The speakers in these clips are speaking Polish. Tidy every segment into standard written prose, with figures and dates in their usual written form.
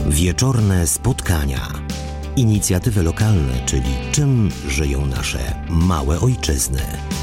Wieczorne spotkania. Inicjatywy lokalne, czyli czym żyją nasze małe ojczyzny.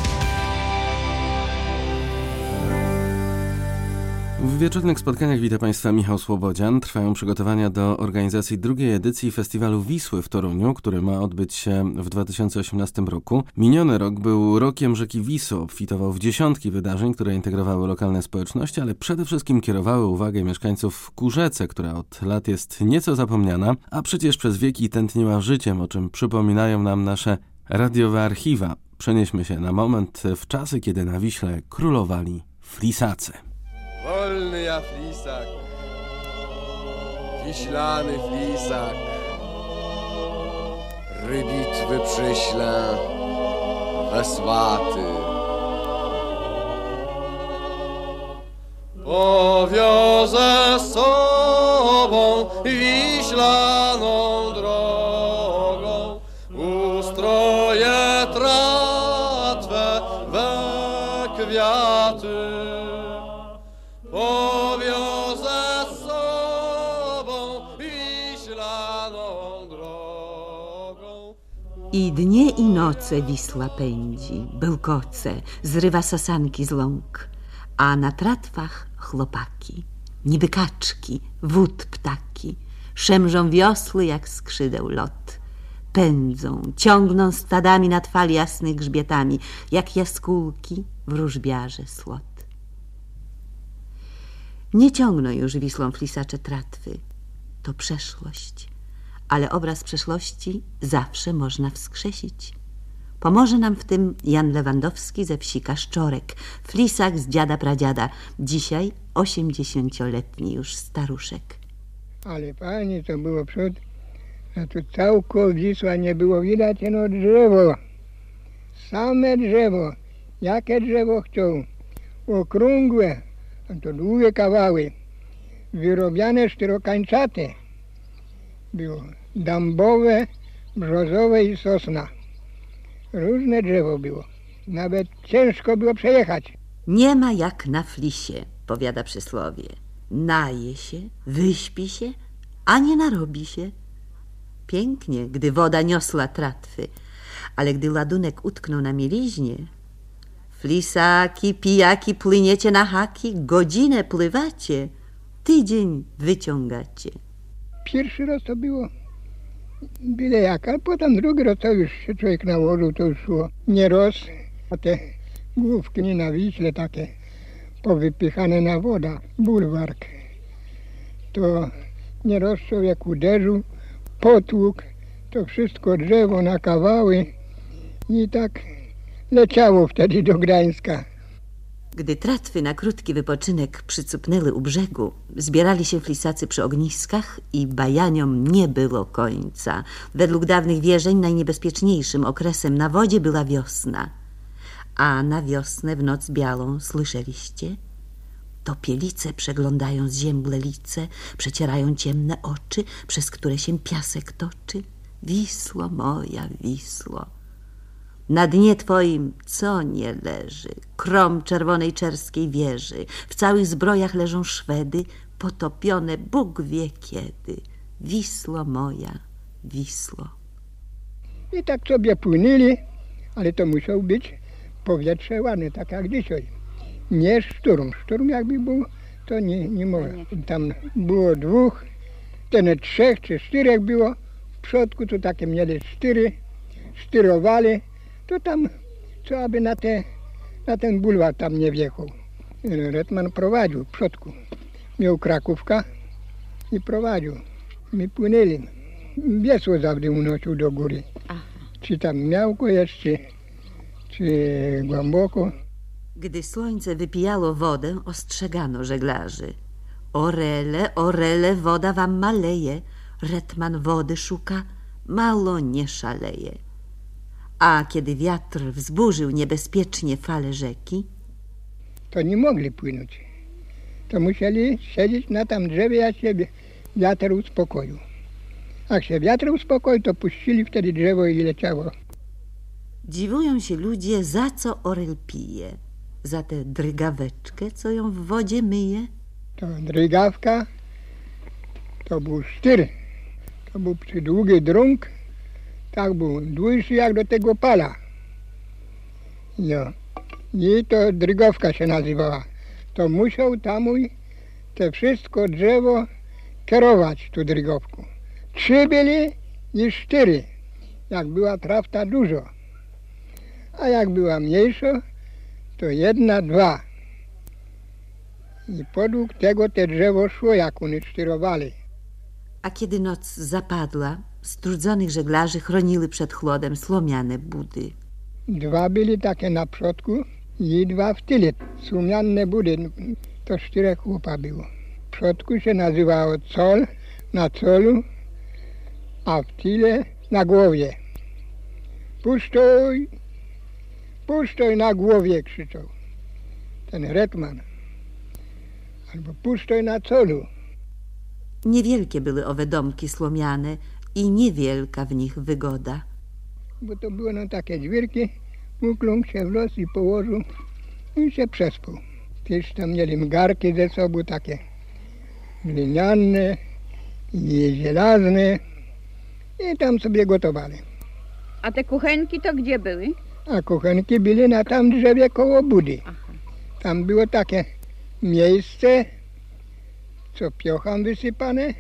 W wieczornych spotkaniach wita Państwa Michał Słobodzian. Trwają przygotowania do organizacji drugiej edycji Festiwalu Wisły w Toruniu, który ma odbyć się w 2018 roku. Miniony rok był rokiem rzeki Wisły, obfitował w dziesiątki wydarzeń, które integrowały lokalne społeczności, ale przede wszystkim kierowały uwagę mieszkańców ku rzece, która od lat jest nieco zapomniana, a przecież przez wieki tętniła życiem, o czym przypominają nam nasze radiowe archiwa. Przenieśmy się na moment w czasy, kiedy na Wiśle królowali flisacy. Wolny ja flisak, wiślany flisak, rybitwy przyślę, wesłaty. Powiozę z sobą wiślaną drogą, ustroję tratwę we kwiaty. Powiozę z sobą wiślaną drogą. I dnie i noce Wisła pędzi, bełkoce, zrywa sasanki z łąk, a na tratwach chłopaki, niby kaczki, wód ptaki, szemrzą wiosły jak skrzydeł lot. Pędzą, ciągną stadami nad fal jasnych grzbietami, jak jaskółki wróżbiarze słod. Nie ciągną już Wisłą flisacze tratwy. To przeszłość, ale obraz przeszłości zawsze można wskrzesić. Pomoże nam w tym Jan Lewandowski ze wsi Kaszczorek, flisak z dziada pradziada, dzisiaj 80-letni już staruszek. Ale pani, to było przód, że tu całko Wisła nie było widać, no drzewo, same drzewo, jakie drzewo chciał, okrągłe, to długie kawały, wyrobiane czterokańczate. Było dębowe, brzozowe i sosna. Różne drzewo było. Nawet ciężko było przejechać. Nie ma jak na flisie, powiada przysłowie. Naje się, wyśpi się, a nie narobi się. Pięknie, gdy woda niosła tratwy, ale gdy ładunek utknął na mieliźnie, flisaki, pijaki, płyniecie na haki, godzinę pływacie, tydzień wyciągacie. Pierwszy raz to było byle jak, ale potem drugi raz to już się człowiek nałożył, to już szło. Nie roz, a te główki na Wiśle takie powypychane na woda, bulwark. To nie roz człowiek uderzył, potłukł, to wszystko drzewo na kawały i tak leciało wtedy do Gdańska. Gdy tratwy na krótki wypoczynek przycupnęły u brzegu, zbierali się flisacy przy ogniskach i bajaniom nie było końca. Według dawnych wierzeń najniebezpieczniejszym okresem na wodzie była wiosna. A na wiosnę w noc białą słyszeliście? Topielice przeglądają zzięble lice, przecierają ciemne oczy, przez które się piasek toczy. Wisło moja, Wisło, na dnie twoim co nie leży? Krom czerwonej czerskiej wieży. W całych zbrojach leżą Szwedy, potopione Bóg wie kiedy. Wisło moja, Wisło. I tak sobie płynęli, ale to musiał być powietrze ładne, tak jak dzisiaj. Nie szturm. Szturm jakby był, to nie może. Tam było dwóch, ten trzech czy czterech było. W przodku to takie mieli styrowali. To tam, co aby na ten bulwar tam nie wjechał. Retman prowadził w przodku. Miał krakówka i prowadził. My płynęli. Wiesło zawsze unosił do góry. Aha. Czy tam miałko jeszcze, czy głęboko. Gdy słońce wypijało wodę, ostrzegano żeglarzy. Orele, orele, woda wam maleje. Retman wody szuka, mało nie szaleje. A kiedy wiatr wzburzył niebezpiecznie fale rzeki, to nie mogli płynąć. To musieli siedzieć na tam drzewie, jak się wiatr uspokoił. Jak się wiatr uspokoił, to puścili wtedy drzewo i leciało. Dziwują się ludzie, za co orel pije. Za tę drgaweczkę, co ją w wodzie myje? To drgawka, to był sztyr. To był przydługi drąg, tak był dłuższy jak do tego pala. Jo. I to drygowka się nazywała. To musiał tamuj te wszystko drzewo kierować tu drygowku. 3 byli i 4, jak była trawta dużo. A jak była mniejsza, to 1, 2. I podług tego te drzewo szło, jak oni sztyrowali. A kiedy noc zapadła, strudzonych żeglarzy chronili przed chłodem słomiane budy. 2 byli takie na przodku i 2 w tyle. Słomiane budy, to 4 chłopa było. W przodku się nazywało col, na colu, a w tyle na głowie. Puszczoj, puszczoj na głowie, krzyczał ten hetman. Albo puszczoj na colu. Niewielkie były owe domki słomiane i niewielka w nich wygoda. Bo to były no takie dźwirki, ukląkł się w los i położył i się przespał. Też tam mieli mgarki ze sobą takie gliniane i żelazne i tam sobie gotowali. A te kuchenki to gdzie były? A kuchenki byli na tam drzewie koło budy. Tam było takie miejsce, co piocham wysypane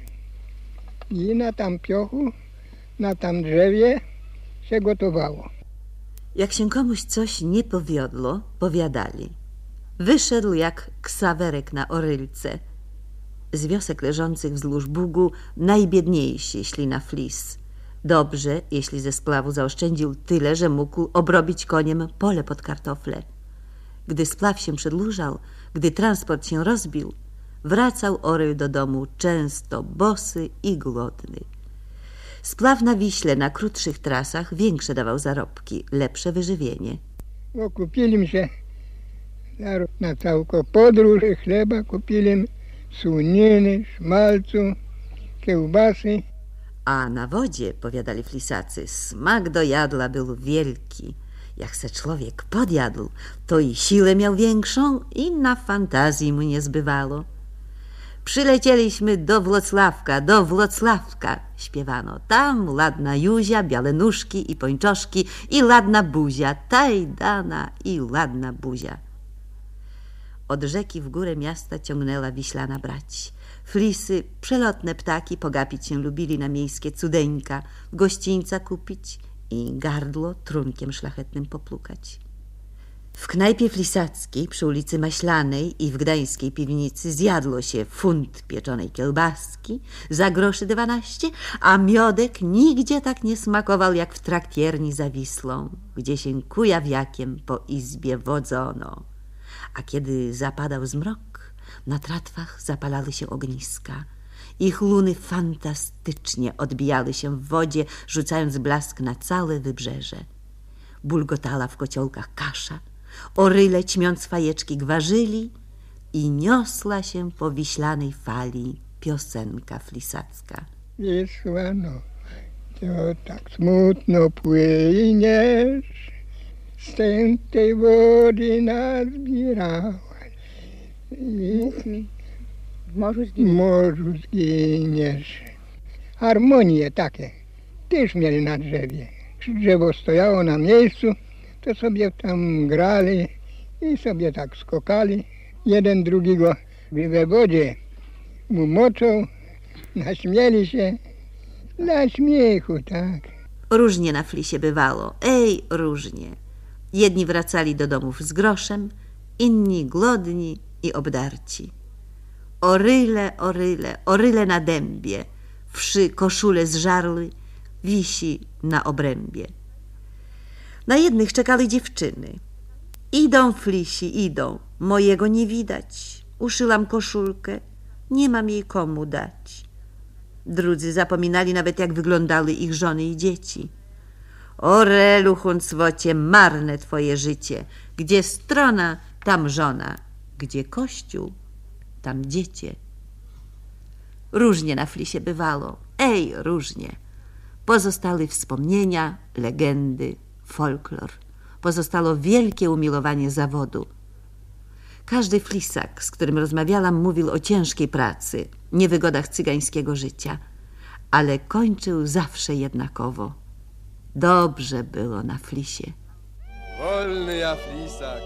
i na tam piochu, na tam drzewie się gotowało. Jak się komuś coś nie powiodło, powiadali. Wyszedł jak ksawerek na orylce. Z wiosek leżących wzdłuż Bugu najbiedniejsi szli na flis. Dobrze, jeśli ze splawu zaoszczędził tyle, że mógł obrobić koniem pole pod kartofle. Gdy splaw się przedłużał, gdy transport się rozbił, wracał Oryl do domu często bosy i głodny. Splaw na Wiśle na krótszych trasach większe dawał zarobki, lepsze wyżywienie. Bo kupili mi się na całą podróż chleba, kupili słoniny, szmalcu, kiełbasy. A na wodzie, powiadali flisacy, smak do jadła był wielki. Jak se człowiek podjadł, to i siłę miał większą i na fantazji mu nie zbywało. Przylecieliśmy do Włocławka, śpiewano. Tam ładna Juzia, białe nóżki i pończoszki i ładna buzia, tajdana i ładna buzia. Od rzeki w górę miasta ciągnęła wiślana brać. Flisy, przelotne ptaki, pogapić się lubili na miejskie cudeńka, gościńca kupić i gardło trunkiem szlachetnym poplukać. W knajpie flisackiej przy ulicy Maślanej i w gdańskiej piwnicy zjadło się funt pieczonej kiełbaski za groszy 12, a miodek nigdzie tak nie smakował jak w traktierni za Wisłą, gdzie się kujawiakiem po izbie wodzono. A kiedy zapadał zmrok, na tratwach zapalały się ogniska. Ich luny fantastycznie odbijały się w wodzie, rzucając blask na całe wybrzeże. Bulgotała w kociołkach kasza, oryle ćmiąc fajeczki gwarzyli i niosła się po wiślanej fali piosenka flisacka. Wisła, no, to tak smutno płyniesz, z tej wody nazbierałaś. W morzu zginiesz. Harmonie takie też mieli na drzewie. Drzewo stojało na miejscu, to sobie tam grali i sobie tak skokali. Jeden drugiego we wodzie mu moczą, naśmieli się, dla śmiechu, tak. Różnie na flisie bywało, różnie. Jedni wracali do domów z groszem, inni głodni i obdarci. Oryle na dębie, wszy koszule zżarły, wisi na obrębie. Na jednych czekali dziewczyny. Idą flisi, idą, mojego nie widać. Uszyłam koszulkę, nie mam jej komu dać. Drudzy zapominali nawet, jak wyglądały ich żony i dzieci. Orelu, huncwocie, marne twoje życie. Gdzie strona, tam żona. Gdzie kościół, tam dziecię. Różnie na flisie bywało, różnie. Pozostały wspomnienia, legendy, folklor. Pozostało wielkie umiłowanie zawodu. Każdy flisak, z którym rozmawiałam, mówił o ciężkiej pracy. niewygodach cygańskiego życia, ale kończył zawsze jednakowo. Dobrze było na Flisie. Wolny ja flisak,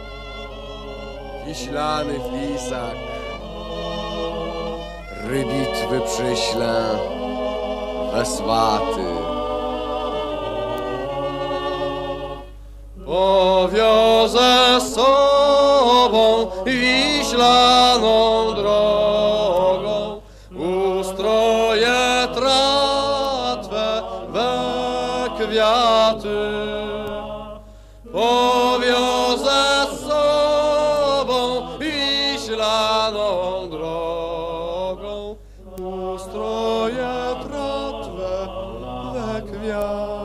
wiślany flisak, rybitwy przyślę, wesłaty. Powiozę z sobą wiślaną drogą, ustroję tratwę we kwiaty. Powiozę z sobą wiślaną drogą, ustroję tratwę we kwiaty.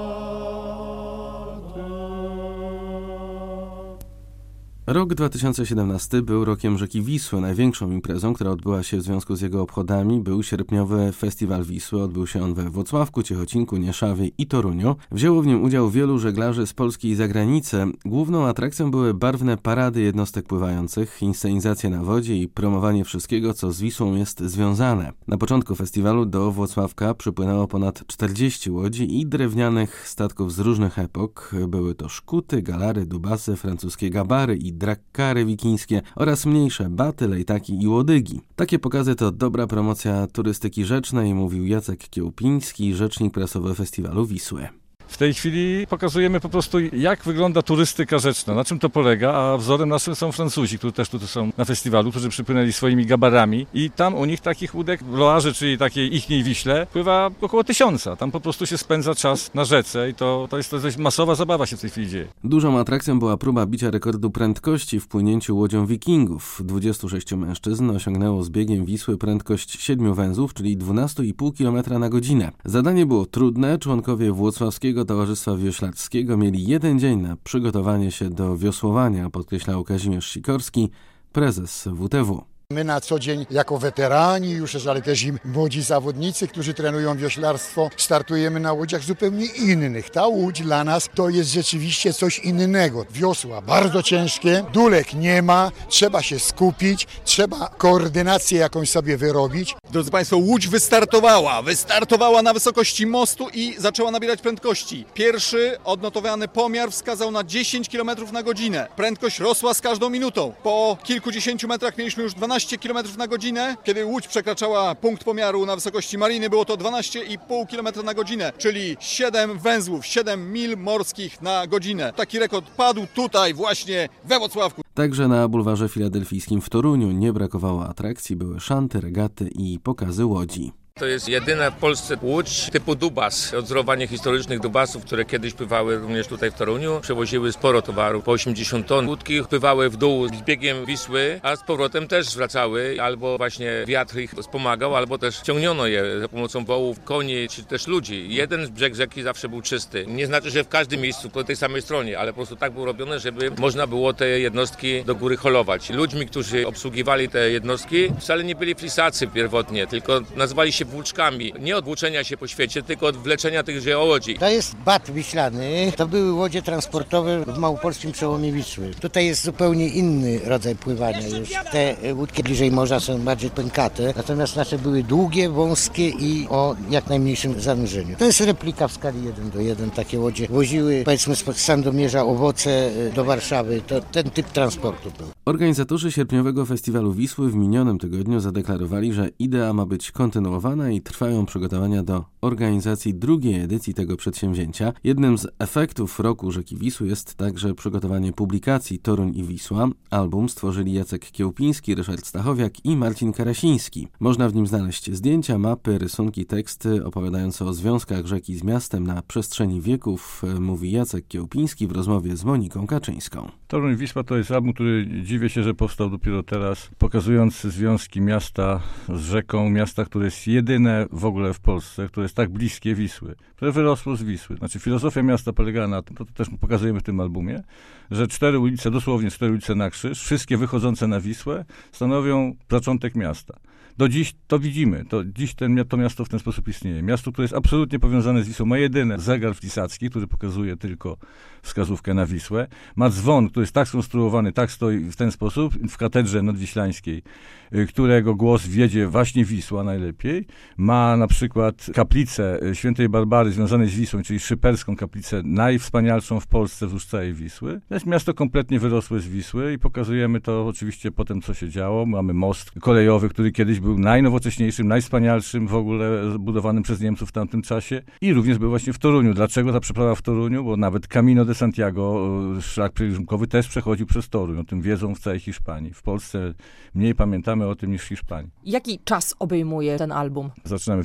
Rok 2017 był rokiem rzeki Wisły. Największą imprezą, która odbyła się w związku z jego obchodami, był sierpniowy Festiwal Wisły. Odbył się on we Włocławku, Ciechocinku, Nieszawie i Toruniu. Wzięło w nim udział wielu żeglarzy z Polski i zagranicy. Główną atrakcją były barwne parady jednostek pływających, inscenizacje na wodzie i promowanie wszystkiego, co z Wisłą jest związane. Na początku festiwalu do Włocławka przypłynęło ponad 40 łodzi i drewnianych statków z różnych epok. Były to szkuty, galary, dubasy, francuskie gabary i drakkary wikińskie oraz mniejsze baty, lejtaki i łodygi. Takie pokazy to dobra promocja turystyki rzecznej, mówił Jacek Kiełpiński, rzecznik prasowy Festiwalu Wisły. W tej chwili pokazujemy po prostu, jak wygląda turystyka rzeczna, na czym to polega, a wzorem naszym są Francuzi, którzy też tutaj są na festiwalu, którzy przypłynęli swoimi gabarami i tam u nich takich łódek w Loarze, czyli takiej ichniej Wiśle, pływa około 1000. Tam po prostu się spędza czas na rzece i to jest masowa zabawa się w tej chwili dzieje. Dużą atrakcją była próba bicia rekordu prędkości w płynięciu łodzią wikingów. 26 mężczyzn osiągnęło z biegiem Wisły prędkość 7 węzłów, czyli 12,5 km na godzinę. Zadanie było trudne, członkowie Włocławskiego Towarzystwa Wioślarskiego mieli jeden dzień na przygotowanie się do wiosłowania, podkreślał Kazimierz Sikorski, prezes WTW. My na co dzień jako weterani już, ale też i młodzi zawodnicy, którzy trenują wioślarstwo, startujemy na łodziach zupełnie innych. Ta łódź dla nas to jest rzeczywiście coś innego. Wiosła bardzo ciężkie, dulek nie ma, trzeba się skupić, trzeba koordynację jakąś sobie wyrobić. Drodzy Państwo, łódź wystartowała na wysokości mostu i zaczęła nabierać prędkości. Pierwszy odnotowany pomiar wskazał na 10 km na godzinę. Prędkość rosła z każdą minutą. Po kilkudziesięciu metrach mieliśmy już 12 km na godzinę. Kiedy łódź przekraczała punkt pomiaru na wysokości mariny, było to 12,5 km na godzinę, czyli 7 węzłów, 7 mil morskich na godzinę. Taki rekord padł tutaj właśnie we Włocławku. Także na bulwarze filadelfijskim w Toruniu nie brakowało atrakcji, były szanty, regaty i pokazy łodzi. To jest jedyna w Polsce łódź typu dubas, odzorowanie historycznych dubasów, które kiedyś pływały również tutaj w Toruniu. Przewoziły sporo towaru, po 80 ton. Łódki pływały w dół z biegiem Wisły, a z powrotem też wracały. Albo właśnie wiatr ich wspomagał, albo też ciągniono je za pomocą wołów, koni, czy też ludzi. Jeden brzeg rzeki zawsze był czysty. Nie znaczy, że w każdym miejscu po tej samej stronie, ale po prostu tak było robione, żeby można było te jednostki do góry holować. Ludźmi, którzy obsługiwali te jednostki, wcale nie byli flisacy pierwotnie, tylko nazywali się włóczkami. Nie od włóczenia się po świecie, tylko od wleczenia tychże łodzi. To jest bat wiślany. To były łodzie transportowe w małopolskim przełomie Wisły. Tutaj jest zupełnie inny rodzaj pływania już. Te łódki bliżej morza są bardziej pękate, natomiast nasze były długie, wąskie i o jak najmniejszym zanurzeniu. To jest replika w skali 1:1. Takie łodzie woziły, powiedzmy, z Sandomierza owoce do Warszawy. To ten typ transportu był. Organizatorzy sierpniowego Festiwalu Wisły w minionym tygodniu zadeklarowali, że idea ma być kontynuowana i trwają przygotowania do organizacji drugiej edycji tego przedsięwzięcia. Jednym z efektów roku rzeki Wisły jest także przygotowanie publikacji Toruń i Wisła. Album stworzyli Jacek Kiełpiński, Ryszard Stachowiak i Marcin Karasiński. Można w nim znaleźć zdjęcia, mapy, rysunki, teksty opowiadające o związkach rzeki z miastem na przestrzeni wieków, mówi Jacek Kiełpiński w rozmowie z Moniką Kaczyńską. Toruń i Wisła to jest album, który dziwię się, że powstał dopiero teraz, pokazujący związki miasta z rzeką, miasta, które jest jedyne w ogóle w Polsce, które jest tak bliskie Wisły, które wyrosło z Wisły. Znaczy filozofia miasta polegała na tym, to też pokazujemy w tym albumie, że 4 ulice, dosłownie 4 ulice na krzyż, wszystkie wychodzące na Wisłę, stanowią zaczątek miasta. Do dziś to widzimy. Dziś to miasto w ten sposób istnieje. Miasto, które jest absolutnie powiązane z Wisłą, ma jedyny zegar wlisacki, który pokazuje tylko wskazówkę na Wisłę. Ma dzwon, który jest tak skonstruowany, tak stoi w ten sposób w katedrze nadwiślańskiej, którego głos wiedzie właśnie Wisła najlepiej. Ma na przykład kaplicę świętej Barbary związanej z Wisłą, czyli szyperską kaplicę, najwspanialszą w Polsce wzdłuż całej Wisły. To jest miasto kompletnie wyrosłe z Wisły i pokazujemy to oczywiście potem, co się działo. Mamy most kolejowy, który kiedyś był najnowocześniejszym, najwspanialszym w ogóle budowanym przez Niemców w tamtym czasie i również był właśnie w Toruniu. Dlaczego ta przeprawa w Toruniu? Bo nawet Camino de Santiago, szlak pielgrzymkowy, też przechodził przez Toruń. O tym wiedzą w całej Hiszpanii. W Polsce mniej pamiętamy o tym niż w Hiszpanii. Jaki czas obejmuje ten album? Zaczynamy w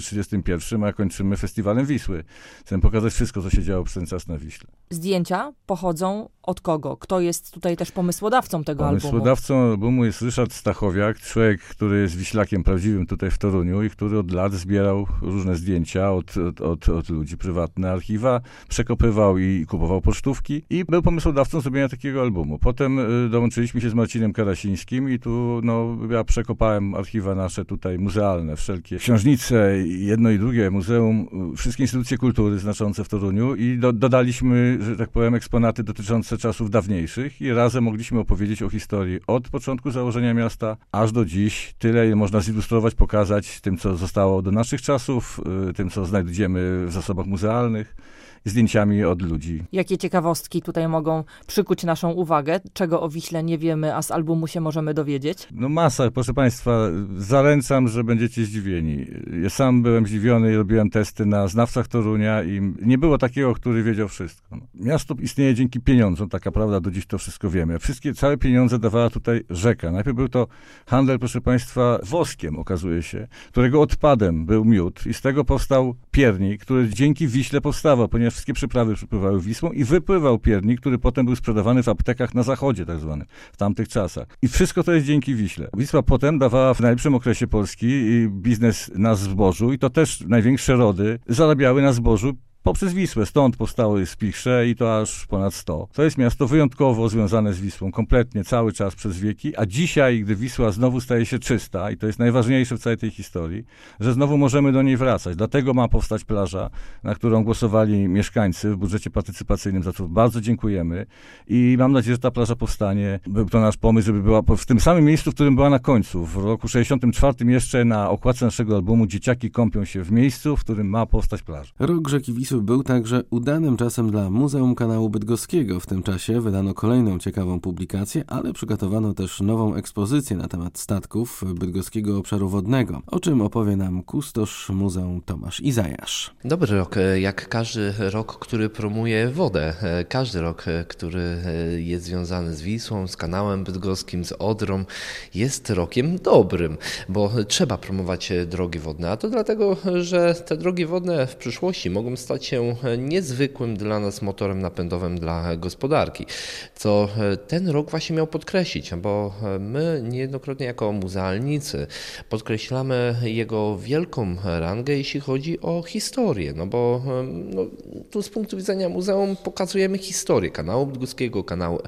1231, a kończymy festiwalem Wisły. Chcemy pokazać wszystko, co się działo przez ten czas na Wiśle. Zdjęcia pochodzą od kogo? Kto jest tutaj też pomysłodawcą tego albumu? Pomysłodawcą albumu jest Ryszard Stachowiak, człowiek, który jest wiślakiem prawdziwym tutaj w Toruniu i który od lat zbierał różne zdjęcia od ludzi, prywatne archiwa, przekopywał i kupował pocztówki i był pomysłodawcą zrobienia takiego albumu. Potem dołączyliśmy się z Marcinem Karasińskim i tu ja przekopałem archiwa nasze tutaj muzealne, wszelkie książnice, jedno i drugie muzeum, wszystkie instytucje kultury znaczące w Toruniu i dodaliśmy, że tak powiem, eksponaty dotyczące czasów dawniejszych i razem mogliśmy opowiedzieć o historii od początku założenia miasta aż do dziś. Tyle, ile można zilustrować, pokazać tym, co zostało do naszych czasów, tym, co znajdziemy w zasobach muzealnych, zdjęciami od ludzi. Jakie ciekawostki tutaj mogą przykuć naszą uwagę? Czego o Wiśle nie wiemy, a z albumu się możemy dowiedzieć? Masa, proszę Państwa, zaręczam, że będziecie zdziwieni. Ja sam byłem zdziwiony i robiłem testy na znawcach Torunia i nie było takiego, który wiedział wszystko. Miasto istnieje dzięki pieniądzom, taka prawda, do dziś to wszystko wiemy. Całe pieniądze dawała tutaj rzeka. Najpierw był to handel, proszę Państwa, woskiem, okazuje się, którego odpadem był miód i z tego powstał piernik, który dzięki Wiśle powstawał, ponieważ wszystkie przyprawy przypływały Wisłą i wypływał piernik, który potem był sprzedawany w aptekach na zachodzie tak zwanym, w tamtych czasach. I wszystko to jest dzięki Wiśle. Wisła potem dawała w najlepszym okresie Polski biznes na zbożu i to też największe rody zarabiały na zbożu poprzez Wisłę. Stąd powstały Spichrze i to aż ponad 100. To jest miasto wyjątkowo związane z Wisłą, kompletnie cały czas przez wieki, a dzisiaj, gdy Wisła znowu staje się czysta, i to jest najważniejsze w całej tej historii, że znowu możemy do niej wracać. Dlatego ma powstać plaża, na którą głosowali mieszkańcy w budżecie partycypacyjnym, za co bardzo dziękujemy i mam nadzieję, że ta plaża powstanie. Był to nasz pomysł, żeby była w tym samym miejscu, w którym była na końcu. W roku 64 jeszcze na okładce naszego albumu dzieciaki kąpią się w miejscu, w którym ma powstać plaża. Rok rzeki Wisły był także udanym czasem dla Muzeum Kanału Bydgoskiego. W tym czasie wydano kolejną ciekawą publikację, ale przygotowano też nową ekspozycję na temat statków Bydgoskiego Obszaru Wodnego, o czym opowie nam kustosz Muzeum Tomasz Izajasz. Dobry rok, jak każdy rok, który promuje wodę. Każdy rok, który jest związany z Wisłą, z Kanałem Bydgoskim, z Odrą, jest rokiem dobrym, bo trzeba promować drogi wodne, a to dlatego, że te drogi wodne w przyszłości mogą stać się niezwykłym dla nas motorem napędowym dla gospodarki, co ten rok właśnie miał podkreślić, bo my niejednokrotnie jako muzealnicy podkreślamy jego wielką rangę, jeśli chodzi o historię, bo tu z punktu widzenia muzeum pokazujemy historię Kanału Bydgoskiego,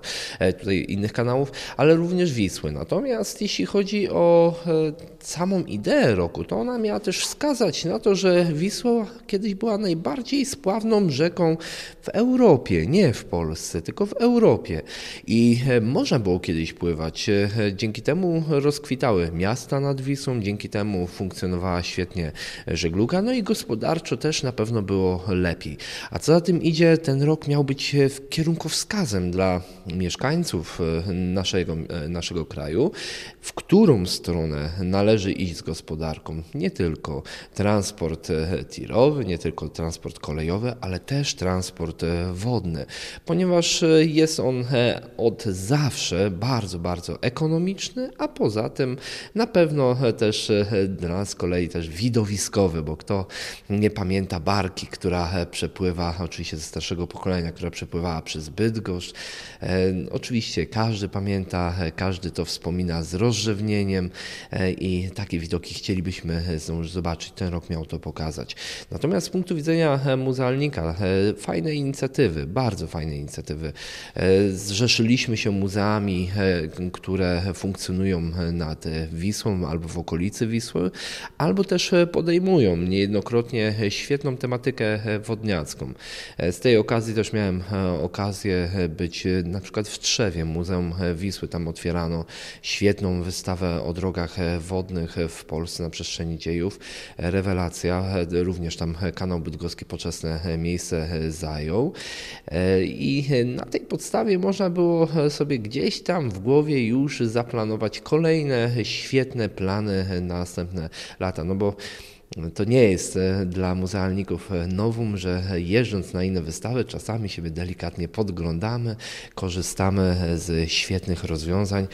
tutaj innych kanałów, ale również Wisły. Natomiast jeśli chodzi o samą ideę roku, to ona miała też wskazać na to, że Wisła kiedyś była najbardziej spławną rzeką w Europie, nie w Polsce, tylko w Europie. I można było kiedyś pływać. Dzięki temu rozkwitały miasta nad Wisłą, dzięki temu funkcjonowała świetnie żegluga, i gospodarczo też na pewno było lepiej. A co za tym idzie, ten rok miał być kierunkowskazem dla mieszkańców naszego kraju, w którą stronę należy iść z gospodarką. Nie tylko transport tirowy, nie tylko transport kolejowy, ale też transport wodny, ponieważ jest on od zawsze bardzo, bardzo ekonomiczny, a poza tym na pewno też dla nas z kolei też widowiskowy, bo kto nie pamięta barki, która przepływa, oczywiście ze starszego pokolenia, która przepływała przez Bydgoszcz. Oczywiście każdy pamięta, każdy to wspomina z rozrzewnieniem i takie widoki chcielibyśmy zobaczyć. Ten rok miał to pokazać. Natomiast z punktu widzenia muzealnika. Fajne inicjatywy, bardzo fajne inicjatywy. Zrzeszyliśmy się muzeami, które funkcjonują nad Wisłą albo w okolicy Wisły, albo też podejmują niejednokrotnie świetną tematykę wodniacką. Z tej okazji też miałem okazję być na przykład w Trzewie, Muzeum Wisły. Tam otwierano świetną wystawę o drogach wodnych w Polsce na przestrzeni dziejów. Rewelacja, również tam kanał bydgoski poczesne miejsce zajął i na tej podstawie można było sobie gdzieś tam w głowie już zaplanować kolejne świetne plany na następne lata, no bo to nie jest dla muzealników nowum, że jeżdżąc na inne wystawy czasami siebie delikatnie podglądamy, korzystamy z świetnych rozwiązań.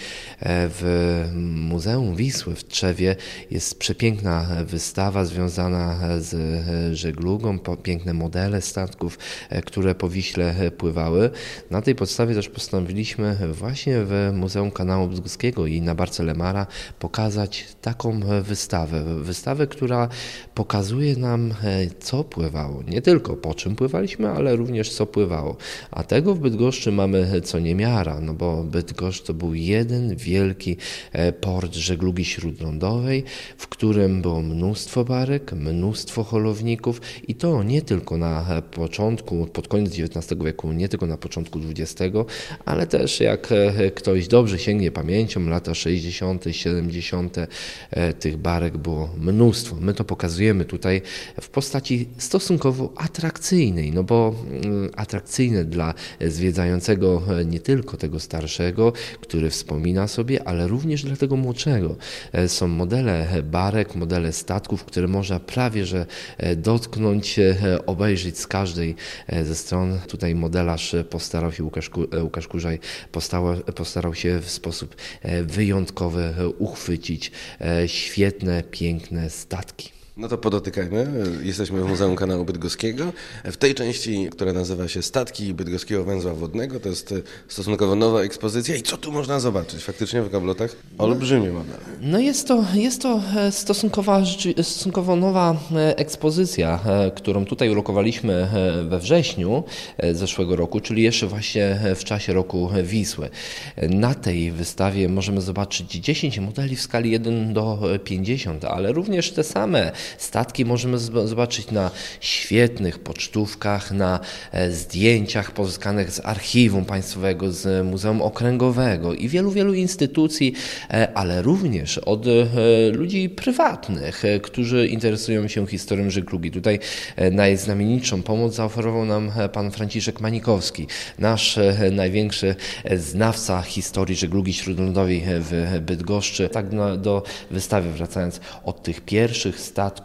W Muzeum Wisły w Trzewie jest przepiękna wystawa związana z żeglugą, piękne modele statków, które po Wiśle pływały. Na tej podstawie też postanowiliśmy właśnie w Muzeum Kanału Bydgoskiego i na Barce Lemara pokazać taką wystawę, która pokazuje nam, co pływało. Nie tylko po czym pływaliśmy, ale również co pływało. A tego w Bydgoszczy mamy co niemiara, no bo Bydgoszcz to był jeden wielki port żeglugi śródlądowej, w którym było mnóstwo barek, mnóstwo holowników i to nie tylko na początku, pod koniec XIX wieku, nie tylko na początku XX, ale też jak ktoś dobrze sięgnie pamięcią, lata 60., 70. tych barek było mnóstwo. My to pokazujemy tutaj w postaci stosunkowo atrakcyjnej, no bo atrakcyjne dla zwiedzającego nie tylko tego starszego, który wspomina sobie, ale również dla tego młodszego. Są modele barek, modele statków, które można prawie że dotknąć, obejrzeć z każdej ze stron. Tutaj modelarz postarał się, Łukasz Kurzaj postarał się w sposób wyjątkowy uchwycić świetne, piękne statki. No to podotykajmy. Jesteśmy w Muzeum Kanału Bydgoskiego. W tej części, która nazywa się Statki Bydgoskiego Węzła Wodnego, to jest stosunkowo nowa ekspozycja. I co tu można zobaczyć? Faktycznie w gablotach olbrzymie modele. No jest to stosunkowo nowa ekspozycja, którą tutaj urokowaliśmy we wrześniu zeszłego roku, czyli jeszcze właśnie w czasie roku Wisły. Na tej wystawie możemy zobaczyć 10 modeli w skali 1:50, ale również te same statki możemy zobaczyć na świetnych pocztówkach, na zdjęciach pozyskanych z Archiwum Państwowego, z Muzeum Okręgowego i wielu instytucji, ale również od ludzi prywatnych, którzy interesują się historią żeglugi. Tutaj najznamienitszą pomoc zaoferował nam pan Franciszek Manikowski, nasz największy znawca historii żeglugi śródlądowej w Bydgoszczy. Tak do wystawy wracając, od tych pierwszych statków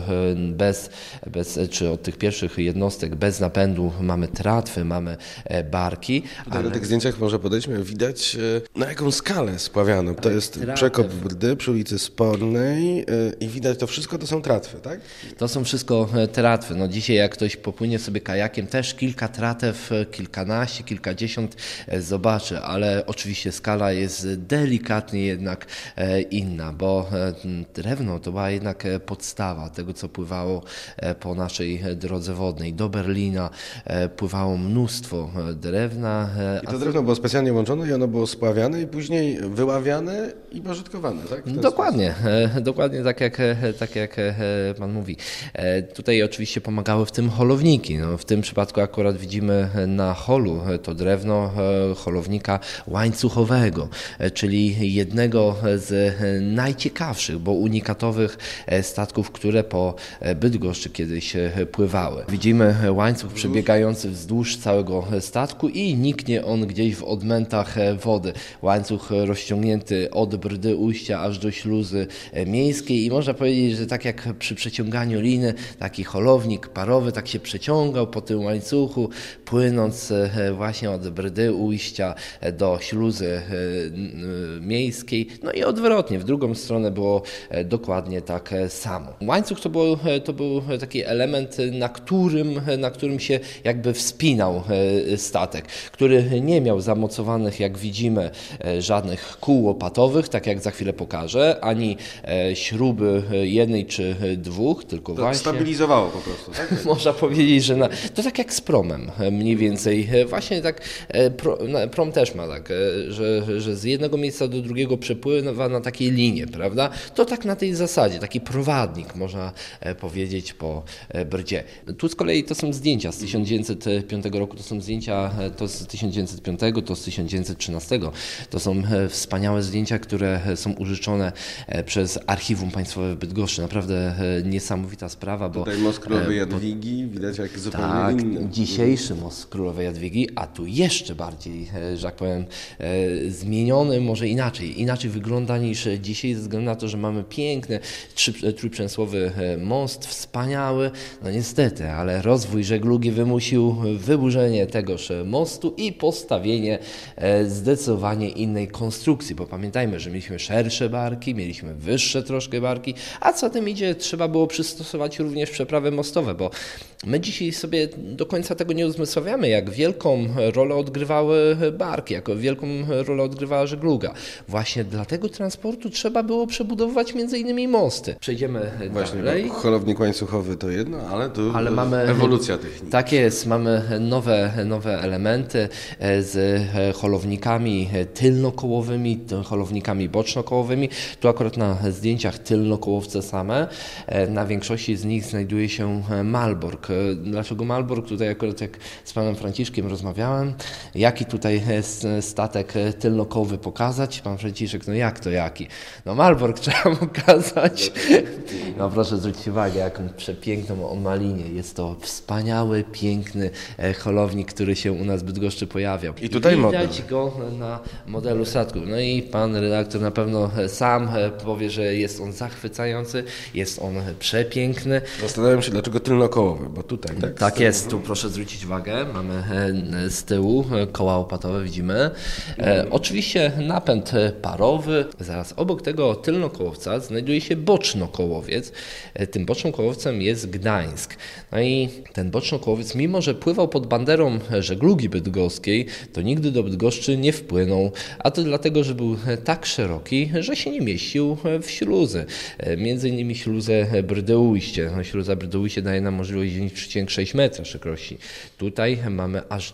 czy od tych pierwszych jednostek bez napędu mamy tratwy, mamy barki. Ale na tych zdjęciach może podejdźmy, widać na jaką skalę spławiano. To jest przekop Brdy przy ulicy Spornej i widać to wszystko, to są tratwy, tak? To są wszystko tratwy. No dzisiaj jak ktoś popłynie sobie kajakiem, też kilka tratew, kilkanaście, kilkadziesiąt zobaczy, ale oczywiście skala jest delikatnie jednak inna, bo drewno to była jednak podstawa tego, co pływało po naszej drodze wodnej. Do Berlina pływało mnóstwo drewna. I to drewno było specjalnie łączone i ono było spławiane i później wyławiane i pożytkowane, tak? Dokładnie tak jak pan mówi. Tutaj oczywiście pomagały w tym holowniki. No, w tym przypadku akurat widzimy na holu to drewno holownika łańcuchowego, czyli jednego z najciekawszych, bo unikatowych statków, które po Bydgoszczy kiedyś pływały. Widzimy łańcuch przebiegający wzdłuż całego statku i niknie on gdzieś w odmętach wody. Łańcuch rozciągnięty od Brdy ujścia aż do śluzy miejskiej i można powiedzieć, że tak jak przy przeciąganiu liny, taki holownik parowy tak się przeciągał po tym łańcuchu, płynąc właśnie od Brdy ujścia do śluzy miejskiej. No i odwrotnie, w drugą stronę było dokładnie tak samo. Łańcuch to był taki element, na którym się jakby wspinał statek, który nie miał zamocowanych, jak widzimy, żadnych kół łopatowych, tak jak za chwilę pokażę, ani śruby jednej czy dwóch, tylko to właśnie... stabilizowało po prostu, tak? Można powiedzieć, że to tak jak z promem mniej więcej. Właśnie tak, prom też ma tak, że z jednego miejsca do drugiego przepływa na takiej linie, prawda? To tak na tej zasadzie, taki prowadnik, można powiedzieć, po brdzie. Tu z kolei to są zdjęcia z 1905 roku, to są zdjęcia to z 1905, to z 1913. To są wspaniałe zdjęcia, które są użyczone przez Archiwum Państwowe w Bydgoszczy. Naprawdę niesamowita sprawa, bo... Tutaj most Królowej Jadwigi, widać jak zupełnie inny. Dzisiejszy most Królowej Jadwigi, a tu jeszcze bardziej, że tak powiem, zmieniony, może inaczej wygląda niż dzisiaj, ze względu na to, że mamy piękny, trójprzęsłowy most, wspaniały. No niestety, ale rozwój żeglugi wymusił wyburzenie tegoż mostu i postawienie zdecydowanie innej konstrukcji, bo pamiętajmy, że mieliśmy szersze barki, mieliśmy wyższe troszkę barki, a co tym idzie, trzeba było przystosować również przeprawy mostowe, bo my dzisiaj sobie do końca tego nie uzmysławiamy, jak wielką rolę odgrywały barki, jak wielką rolę odgrywała żegluga. Właśnie dla tego transportu trzeba było przebudowywać między innymi mosty. Przejdziemy dalej. Holownik łańcuchowy to jedno, ale mamy ewolucja techniczna. Tak jest, mamy nowe elementy z holownikami tylnokołowymi, holownikami bocznokołowymi. Tu akurat na zdjęciach tylnokołowce same. Na większości z nich znajduje się Malbork. Dlaczego Malbork? Tutaj akurat jak z panem Franciszkiem rozmawiałem, jaki tutaj statek tylnokołowy pokazać? Pan Franciszek, no jak to jaki? No Malbork trzeba pokazać. No proszę zwrócić uwagę, jaką przepiękną on ma linię. Jest to wspaniały, piękny holownik, który się u nas w Bydgoszczy pojawiał. I tutaj widać go na modelu statku. No i pan redaktor na pewno sam powie, że jest on zachwycający, jest on przepiękny. Zastanawiam się, dlaczego tylnokołowy, bo tutaj, tak? Tak jest, tu proszę zwrócić uwagę, mamy z tyłu koła łopatowe, widzimy. Oczywiście napęd parowy. Zaraz obok tego tylnokołowca znajduje się bocznokołowiec. Tym bocznokołowcem jest Gdańsk. No i ten bocznokołowiec, mimo że pływał pod banderą żeglugi bydgoskiej, to nigdy do Bydgoszczy nie wpłynął, a to dlatego, że był tak szeroki, że się nie mieścił w śluzy. Między innymi śluzę Brdeujście. No, śluza Brdeujście daje nam możliwość 9,6 metra szerokości. Tutaj mamy aż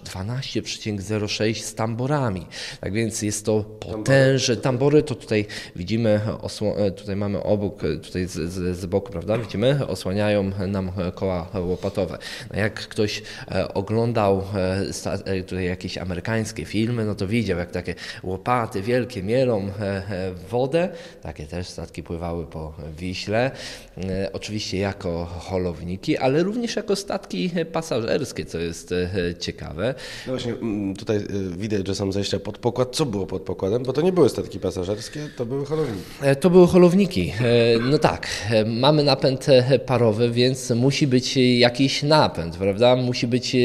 12,06 z tamborami. Tak więc jest to potężne. Tambory to tutaj widzimy, tutaj mamy obok, tutaj z boku, prawda? Widzimy, osłaniają nam koła łopatowe. No jak ktoś oglądał tutaj jakieś amerykańskie filmy, no to widział, jak takie łopaty wielkie mielą wodę. Takie też statki pływały po Wiśle. Oczywiście jako holowniki, ale również jako statki pasażerskie, co jest ciekawe. No właśnie, tutaj widać, że są zejścia pod pokład. Co było pod pokładem? Bo to nie były statki pasażerskie, to były holowniki. To były holowniki. No tak, mamy napęd parowy, więc musi być jakiś napęd, prawda? Musi być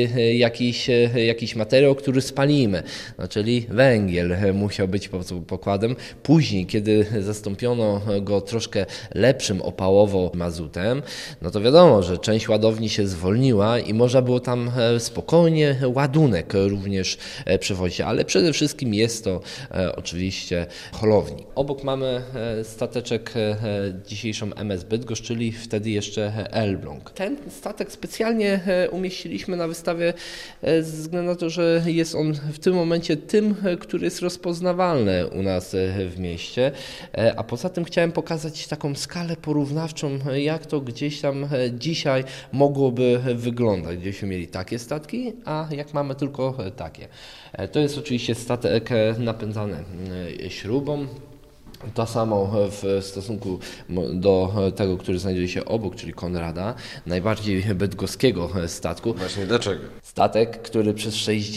jakiś materiał, który spalimy, no, czyli węgiel musiał być pod pokładem. Później, kiedy zastąpiono go troszkę lepszym opałowo mazutem, no to wiadomo, że część ładowni się zwolniła i można było tam spokojnie ładunek również przewozić, ale przede wszystkim jest to oczywiście holownik. Obok mamy stateczek dzisiejszą MS Bydgoszcz, czyli wtedy jeszcze Elbląg. Ten statek specjalnie umieściliśmy na wystawie ze względu na to, że jest on w tym momencie tym, który jest rozpoznawalny u nas w mieście, a poza tym chciałem pokazać taką skalę porównawczą, jak to gdzieś tam dzisiaj mogłoby wyglądać, gdybyśmy mieli takie statki, a jak mamy tylko takie. To jest oczywiście statek napędzany śrubą. To samo w stosunku do tego, który znajduje się obok, czyli Konrada, najbardziej bydgoskiego statku. Właśnie dlaczego? Statek, który przez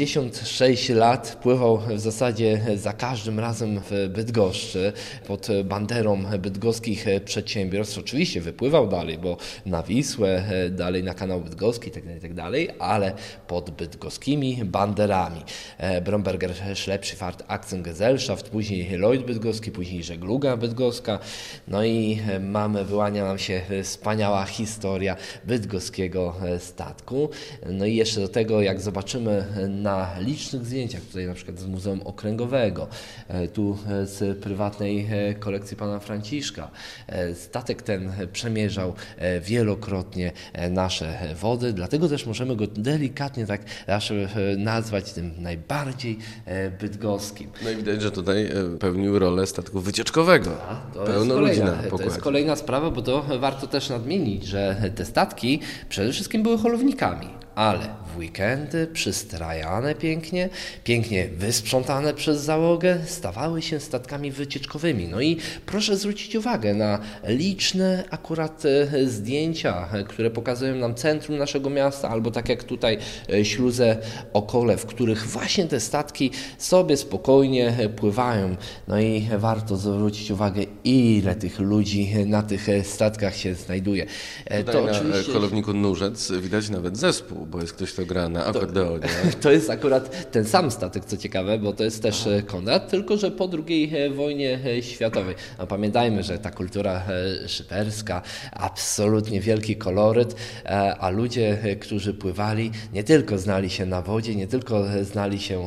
66 lat pływał w zasadzie za każdym razem w Bydgoszczy pod banderą bydgoskich przedsiębiorstw. Oczywiście wypływał dalej, bo na Wisłę, dalej na kanał bydgoski itd., ale pod bydgoskimi banderami. Bromberger Schlepschifahrt Aktiengesellschaft, później Lloyd bydgoski, później żegluga bydgoska. No i wyłania nam się wspaniała historia bydgoskiego statku. No i jeszcze do tego, jak zobaczymy na licznych zdjęciach, tutaj na przykład z Muzeum Okręgowego, tu z prywatnej kolekcji pana Franciszka, statek ten przemierzał wielokrotnie nasze wody, dlatego też możemy go delikatnie tak nazwać tym najbardziej bydgoskim. No i widać, że tutaj pełnił rolę statku wycieczkowego. Pełno ludzi na pokładzie. To jest kolejna sprawa, bo to warto też nadmienić, że te statki przede wszystkim były holownikami. Ale w weekendy przystrajane pięknie wysprzątane przez załogę, stawały się statkami wycieczkowymi. No i proszę zwrócić uwagę na liczne akurat zdjęcia, które pokazują nam centrum naszego miasta, albo tak jak tutaj śluzę Okole, w których właśnie te statki sobie spokojnie pływają. No i warto zwrócić uwagę, ile tych ludzi na tych statkach się znajduje. Tutaj to oczywiście... na holowniku Nurzec widać nawet zespół, bo jest ktoś, kto gra na akordeonie. To jest akurat ten sam statek, co ciekawe, bo to jest też Konrad, tylko że po II wojnie światowej. No, pamiętajmy, że ta kultura szyperska, absolutnie wielki koloryt, a ludzie, którzy pływali, nie tylko znali się na wodzie, nie tylko znali się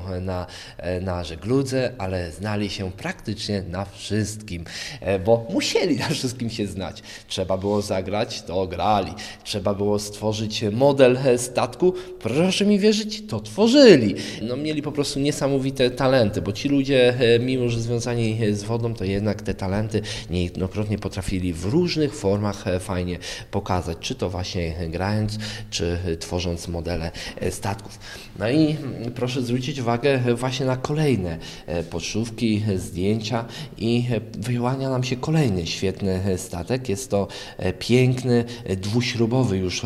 na żegludze, ale znali się praktycznie na wszystkim, bo musieli na wszystkim się znać. Trzeba było zagrać, to grali. Trzeba było stworzyć model statku, proszę mi wierzyć, to tworzyli. No, mieli po prostu niesamowite talenty, bo ci ludzie, mimo że związani z wodą, to jednak te talenty niejednokrotnie potrafili w różnych formach fajnie pokazać, czy to właśnie grając, czy tworząc modele statków. No i proszę zwrócić uwagę właśnie na kolejne pocztówki, zdjęcia i wyłania nam się kolejny świetny statek. Jest to piękny, dwuśrubowy już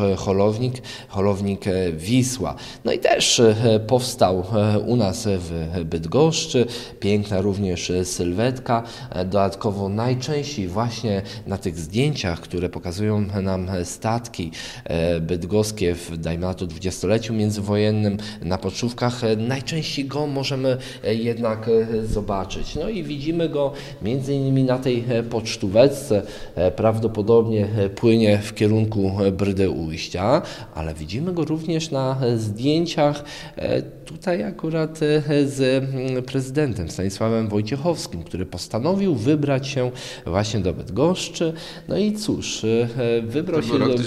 holownik Wisła. No i też powstał u nas w Bydgoszczy, piękna również sylwetka. Dodatkowo najczęściej właśnie na tych zdjęciach, które pokazują nam statki bydgoskie w, dajmy na to, 20-leciu międzywojennym, na pocztówkach, najczęściej go możemy jednak zobaczyć. No i widzimy go między innymi na tej pocztóweczce, prawdopodobnie płynie w kierunku Brdy-Ujścia, ale widzimy go również na zdjęciach tutaj akurat z prezydentem Stanisławem Wojciechowskim, który postanowił wybrać się właśnie do Bydgoszczy. No i cóż, wybrał się do... To był rok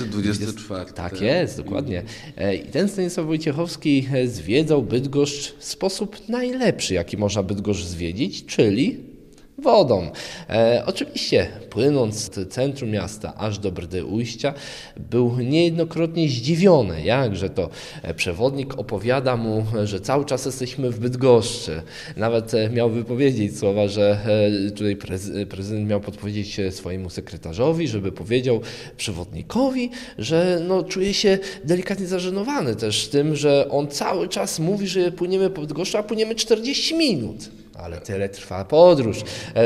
1924. Tak jest, dokładnie. I ten Stanisław Wojciechowski zwiedzał Bydgoszcz w sposób najlepszy, jaki można Bydgoszcz zwiedzić, czyli wodą. Oczywiście płynąc z centrum miasta aż do Brdy-Ujścia był niejednokrotnie zdziwiony, jakże to przewodnik opowiada mu, że cały czas jesteśmy w Bydgoszczy. Nawet miał wypowiedzieć słowa, że tutaj prezydent miał podpowiedzieć swojemu sekretarzowi, żeby powiedział przewodnikowi, że no, czuje się delikatnie zażenowany też tym, że on cały czas mówi, że płyniemy po Bydgoszczu, a płyniemy 40 minut. Ale tyle trwa podróż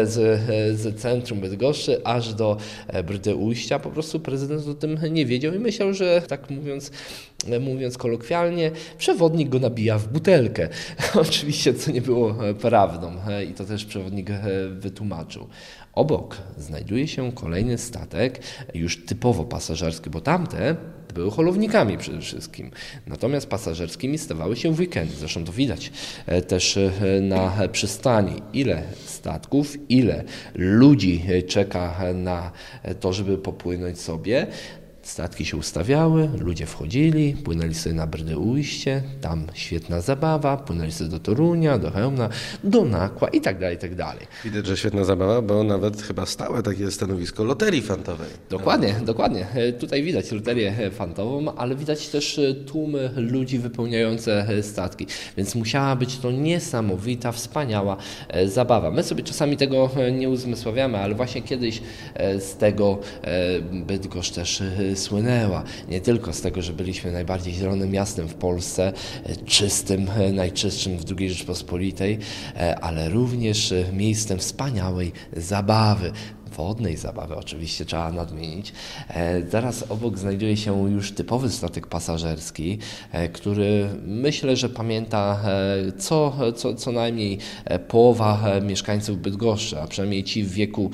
z centrum Bydgoszczy aż do Brdy-Ujścia. Po prostu prezydent o tym nie wiedział i myślał, że tak mówiąc kolokwialnie, przewodnik go nabija w butelkę. Oczywiście, co nie było prawdą i to też przewodnik wytłumaczył. Obok znajduje się kolejny statek, już typowo pasażerski, bo tamte były holownikami przede wszystkim. Natomiast pasażerskimi stawały się w weekendy. Zresztą to widać też na przystani. Ile statków, ile ludzi czeka na to, żeby popłynąć sobie. Statki się ustawiały, ludzie wchodzili, płynęli sobie na Brdy-Ujście, tam świetna zabawa, płynęli sobie do Torunia, do Chełmna, do Nakła i tak dalej, i tak dalej. Widać, że świetna zabawa, bo nawet chyba stałe takie stanowisko loterii fantowej. Dokładnie. Tutaj widać loterię fantową, ale widać też tłumy ludzi wypełniające statki, więc musiała być to niesamowita, wspaniała zabawa. My sobie czasami tego nie uzmysławiamy, ale właśnie kiedyś z tego Bydgoszcz też słynęła nie tylko z tego, że byliśmy najbardziej zielonym miastem w Polsce, czystym, najczystszym w II Rzeczpospolitej, ale również miejscem wspaniałej zabawy. Wodnej zabawy oczywiście trzeba nadmienić. Zaraz obok znajduje się już typowy statek pasażerski, który myślę, że pamięta co najmniej połowa mieszkańców Bydgoszczy, a przynajmniej ci w wieku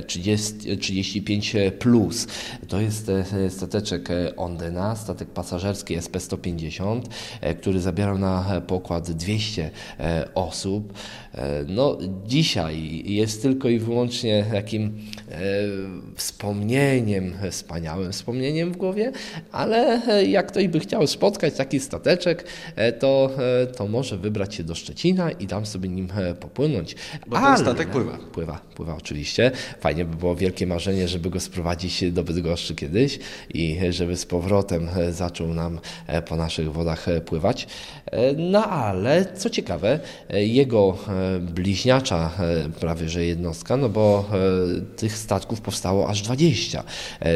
35+. To jest stateczek Ondyna, statek pasażerski SP-150, który zabierał na pokład 200 osób. No, dzisiaj jest tylko i wyłącznie takim wspomnieniem, wspaniałym wspomnieniem w głowie, ale jak ktoś by chciał spotkać taki stateczek, to może wybrać się do Szczecina i tam sobie nim popłynąć. Bo ten statek pływa. Pływa oczywiście. Fajnie by było, wielkie marzenie, żeby go sprowadzić do Bydgoszczy kiedyś i żeby z powrotem zaczął nam po naszych wodach pływać. No ale co ciekawe, jego bliźniacza prawie że jednostka, no bo tych statków powstało aż 20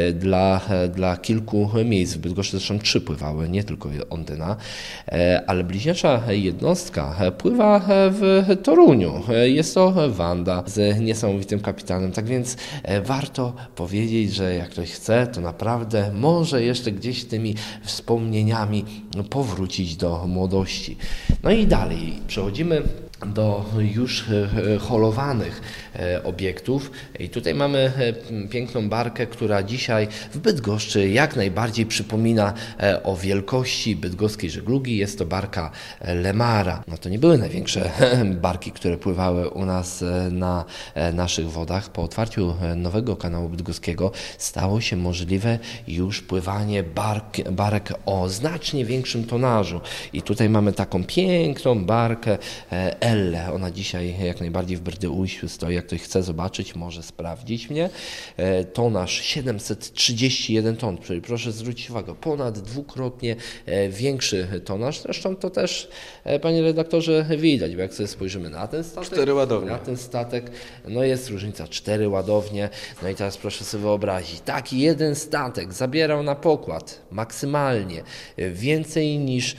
dla kilku miejsc. W Bydgoszczy zresztą 3 pływały, nie tylko Ondyna, ale bliźniacza jednostka pływa w Toruniu. Jest to Wanda z niesamowitym kapitanem, tak więc warto powiedzieć, że jak ktoś chce, to naprawdę może jeszcze gdzieś tymi wspomnieniami powrócić do młodości. No i dalej przechodzimy do już holowanych obiektów. I tutaj mamy piękną barkę, która dzisiaj w Bydgoszczy jak najbardziej przypomina o wielkości bydgoskiej żeglugi. Jest to barka Lemara. No to nie były największe barki, które pływały u nas na naszych wodach. Po otwarciu nowego kanału bydgoskiego stało się możliwe już pływanie barek o znacznie większym tonażu. I tutaj mamy taką piękną barkę Elle. Ona dzisiaj jak najbardziej w Brdy-Ujściu stoi. Jak ktoś chce zobaczyć, może sprawdzić mnie. Tonaż 731 ton, czyli proszę zwrócić uwagę, ponad dwukrotnie większy tonaż. Zresztą to też, panie redaktorze, widać, bo jak sobie spojrzymy na ten statek, 4 ładownie. Na ten statek, no jest różnica, 4 ładownie. No i teraz proszę sobie wyobrazić, taki jeden statek zabierał na pokład maksymalnie więcej niż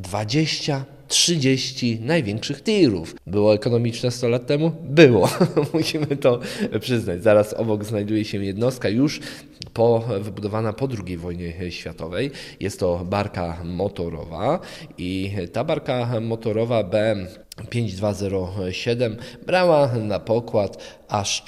20-30 największych tirów. Było ekonomiczne 100 lat temu? Było. Musimy to przyznać. Zaraz obok znajduje się jednostka już wybudowana po II wojnie światowej. Jest to barka motorowa i ta barka motorowa BM 5207 brała na pokład aż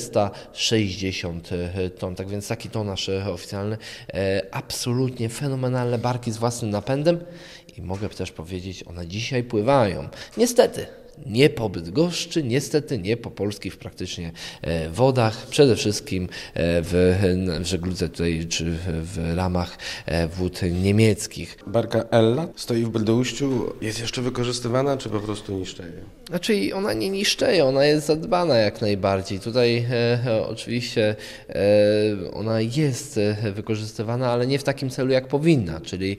460 ton. Tak więc taki tonaż oficjalny. Absolutnie fenomenalne barki z własnym napędem i mogę też powiedzieć, one dzisiaj pływają. Niestety nie po Bydgoszczy, niestety nie po polskich praktycznie wodach, przede wszystkim w żegludze tutaj, czy w ramach wód niemieckich. Barka Ella stoi w Brdy-Ujściu, jest jeszcze wykorzystywana, czy po prostu niszczeje? Znaczy ona nie niszczeje, ona jest zadbana jak najbardziej. Tutaj oczywiście ona jest wykorzystywana, ale nie w takim celu jak powinna,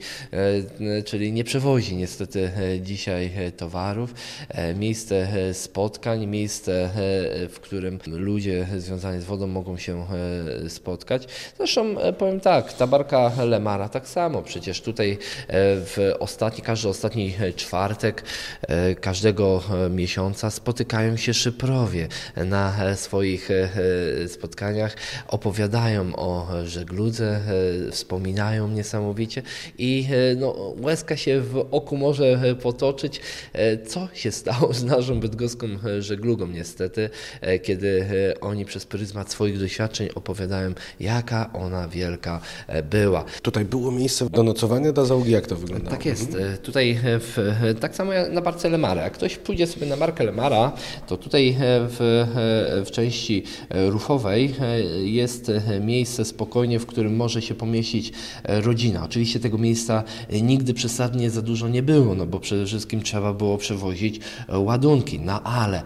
czyli nie przewozi niestety dzisiaj towarów. Miejsce spotkań, miejsce, w którym ludzie związani z wodą mogą się spotkać. Zresztą powiem tak, ta barka Lemara tak samo, przecież tutaj każdy ostatni czwartek każdego miesiąca spotykają się szyprowie na swoich spotkaniach, opowiadają o żegludze, wspominają niesamowicie i łezka się w oku może potoczyć, co się stało z naszą bydgoską żeglugą niestety, kiedy oni przez pryzmat swoich doświadczeń opowiadają, jaka ona wielka była. Tutaj było miejsce do nocowania dla załogi, jak to wyglądało? Tak jest. Tutaj tak samo jak na barce Lemara. Jak ktoś pójdzie sobie na barkę Lemara, to tutaj w części rufowej jest miejsce spokojnie, w którym może się pomieścić rodzina. Oczywiście tego miejsca nigdy przesadnie za dużo nie było, no bo przede wszystkim trzeba było przewozić ładunki. No ale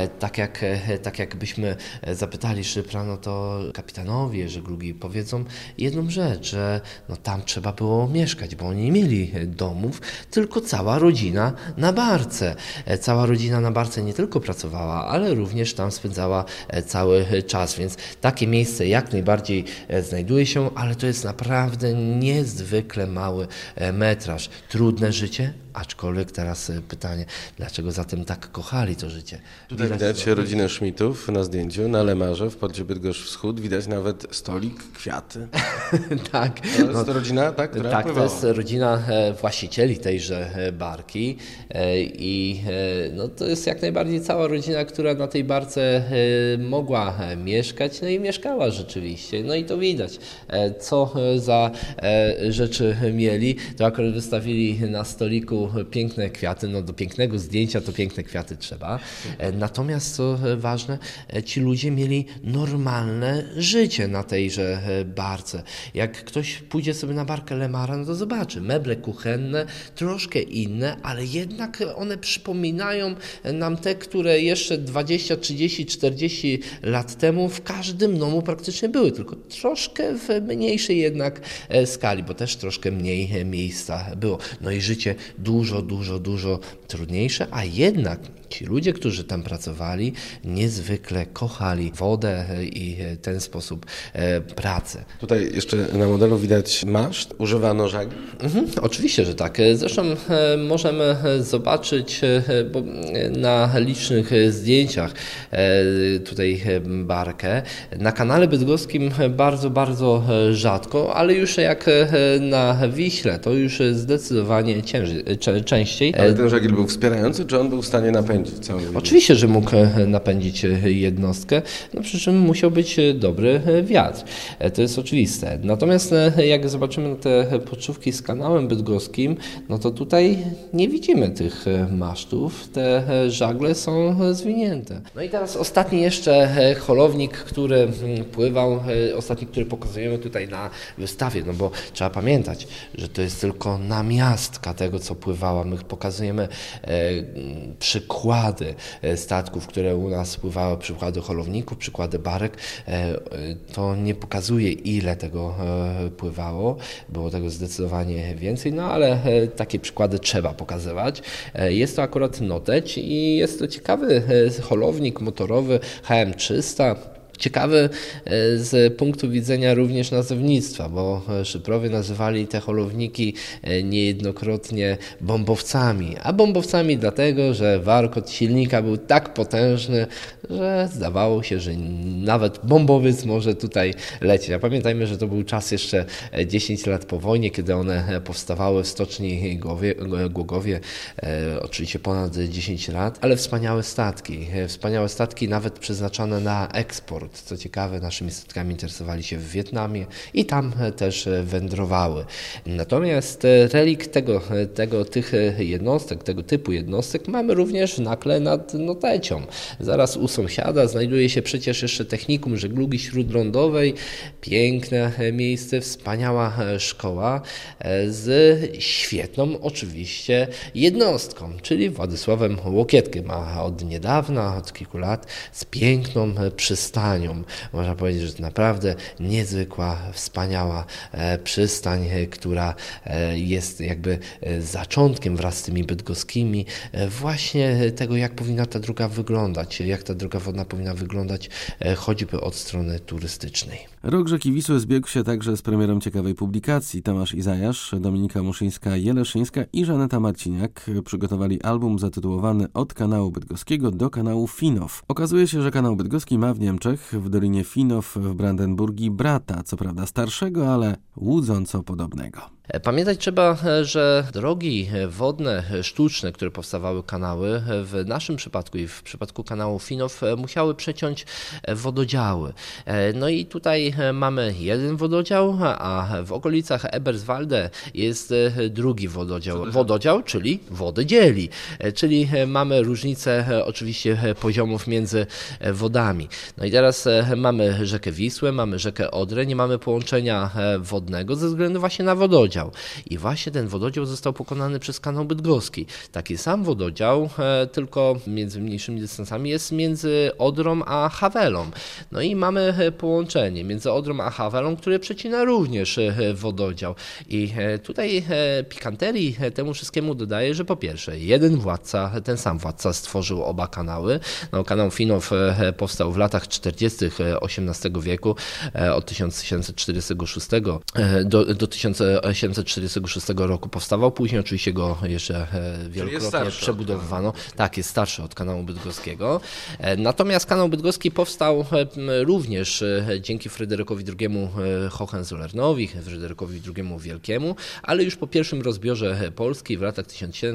tak jakbyśmy zapytali Szypra, no to kapitanowie żeglugi powiedzą jedną rzecz, że tam trzeba było mieszkać, bo oni nie mieli domów, tylko cała rodzina na barce. Cała rodzina rodzina na barce nie tylko pracowała, ale również tam spędzała cały czas, więc takie miejsce jak najbardziej znajduje się, ale to jest naprawdę niezwykle mały metraż. Trudne życie, aczkolwiek teraz pytanie, dlaczego zatem tak kochali to życie? Tutaj widać rodzinę Schmidtów na zdjęciu, na Lemarze w Podzie Bydgoszcz Wschód. Widać nawet stolik, kwiaty. Tak. To jest rodzina, tak? Która to jest rodzina właścicieli tejże barki i to jest jak najbardziej cała rodzina, która na tej barce mogła mieszkać, no i mieszkała rzeczywiście. No i to widać, co za rzeczy mieli. To akurat wystawili na stoliku piękne kwiaty, no do pięknego zdjęcia to piękne kwiaty trzeba. Natomiast co ważne, ci ludzie mieli normalne życie na tejże barce. Jak ktoś pójdzie sobie na barkę Lemara, no to zobaczy, meble kuchenne, troszkę inne, ale jednak one przypominają nam te, które jeszcze 20, 30, 40 lat temu w każdym domu praktycznie były, tylko troszkę w mniejszej jednak skali, bo też troszkę mniej miejsca było. No i życie dużo trudniejsze, a jednak ci ludzie, którzy tam pracowali, niezwykle kochali wodę i ten sposób pracy. Tutaj jeszcze na modelu widać maszt, używano żagli? Oczywiście, że tak. Zresztą możemy zobaczyć na licznych zdjęciach tutaj barkę. Na kanale bydgoskim bardzo rzadko, ale już jak na Wiśle, to już zdecydowanie częściej. Ale ten żagiel był wspierający, czy on był w stanie napędzić całą jednostkę? Oczywiście, że mógł napędzić jednostkę, no przy czym musiał być dobry wiatr. To jest oczywiste. Natomiast jak zobaczymy te poczówki z kanałem bydgoskim, no to tutaj nie widzimy tych masztów. Te żagle są zwinięte. No i teraz ostatni jeszcze holownik, który pływał, ostatni, który pokazujemy tutaj na wystawie, no bo trzeba pamiętać, że to jest tylko namiastka tego, co pływało. My pokazujemy przykłady statków, które u nas pływały, przykłady holowników, przykłady barek. To nie pokazuje, ile tego pływało, było tego zdecydowanie więcej, no ale takie przykłady trzeba pokazywać. Jest to akurat Noteć i jest to ciekawy holownik motorowy HM300. Ciekawy z punktu widzenia również nazewnictwa, bo Szyprowie nazywali te holowniki niejednokrotnie bombowcami, a bombowcami dlatego, że warkot silnika był tak potężny, że zdawało się, że nawet bombowiec może tutaj lecieć. A pamiętajmy, że to był czas jeszcze 10 lat po wojnie, kiedy one powstawały w stoczni Głogowie, oczywiście ponad 10 lat, ale wspaniałe statki nawet przeznaczone na eksport. Co ciekawe, naszymi statkami interesowali się w Wietnamie i tam też wędrowały. Natomiast relikt tych jednostek, tego typu jednostek mamy również w Nakle nad Notecią. Zaraz u sąsiada znajduje się przecież jeszcze technikum żeglugi śródlądowej. Piękne miejsce, wspaniała szkoła z świetną oczywiście jednostką, czyli Władysławem Łokietkiem, a od niedawna, od kilku lat z piękną przystanią. Można powiedzieć, że to naprawdę niezwykła, wspaniała przystań, która jest jakby zaczątkiem wraz z tymi bydgoskimi właśnie tego, jak powinna ta droga wyglądać, jak ta droga wodna powinna wyglądać choćby od strony turystycznej. Rok Rzeki Wisły zbiegł się także z premierą ciekawej publikacji. Tomasz Izajasz, Dominika Muszyńska-Jeleszyńska i Żaneta Marciniak przygotowali album zatytułowany Od kanału bydgoskiego do kanału Finow. Okazuje się, że kanał bydgoski ma w Niemczech, w Dolinie Finow w Brandenburgii brata, co prawda starszego, ale łudząco podobnego. Pamiętać trzeba, że drogi wodne, sztuczne, które powstawały kanały, w naszym przypadku i w przypadku kanału Finow musiały przeciąć wododziały. No i tutaj mamy jeden wododział, a w okolicach Eberswalde jest drugi wododział, czyli wodę dzieli. Czyli mamy różnicę oczywiście poziomów między wodami. No i teraz mamy rzekę Wisłę, mamy rzekę Odrę, nie mamy połączenia wodnego ze względu właśnie na wododział. wododział. I właśnie ten wododział został pokonany przez kanał bydgoski. Taki sam wododział, tylko między mniejszymi dystansami, jest między Odrą a Hawelą. No i mamy połączenie między Odrą a Hawelą, które przecina również wododział. I tutaj pikanterii temu wszystkiemu dodaje, że po pierwsze, ten sam władca stworzył oba kanały. No, kanał Finow powstał w latach 40. XVIII wieku, od 1746 do 1746 roku powstawał. Później oczywiście go jeszcze wielokrotnie przebudowywano. Tak, jest starszy od kanału bydgoskiego. Natomiast kanał bydgoski powstał również dzięki Fryderykowi II Hohenzollernowi, Fryderykowi II Wielkiemu, ale już po pierwszym rozbiorze Polski w latach